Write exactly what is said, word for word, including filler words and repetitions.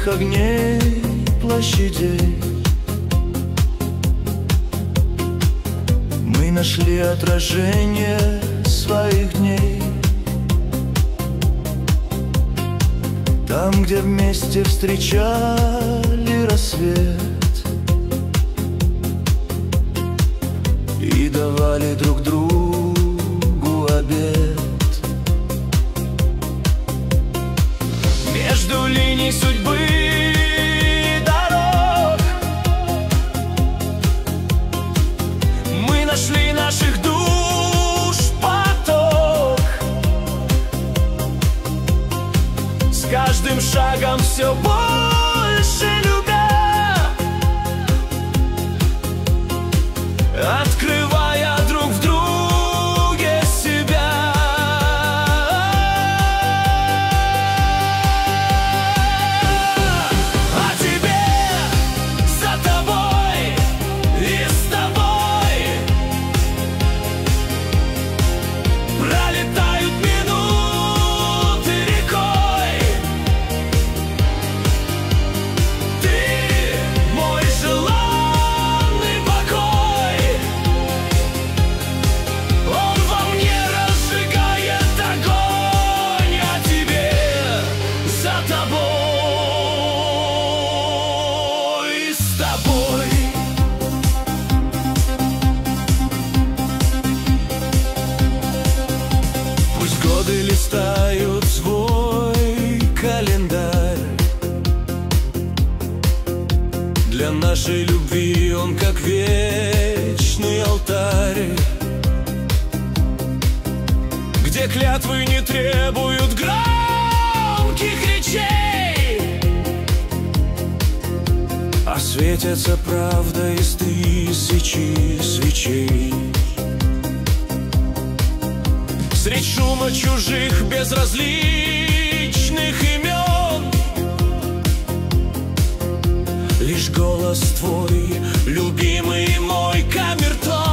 ярких огней площадей мы нашли отражение своих дней. Там, где вместе встречали рассвет и давали друг другу обет. Между линий судьбы и дорог мы нашли наших душ поток. С каждым шагом все больше любя, открывая друг в друге себя. А тебе, за тобой и с тобой пролетают минуты рекой. Ты мой желанный покой, он во мне разжигает огонь. А тебе, за тобой и с тобой. Пусть годы листают свой календарь, для нашей любви он как вечный алтарь, где клятвы не требуют громких речей, а светятся правда из тысячи свечей. Средь шума чужих безразличных имен лишь голос твой, любимый мой камертон.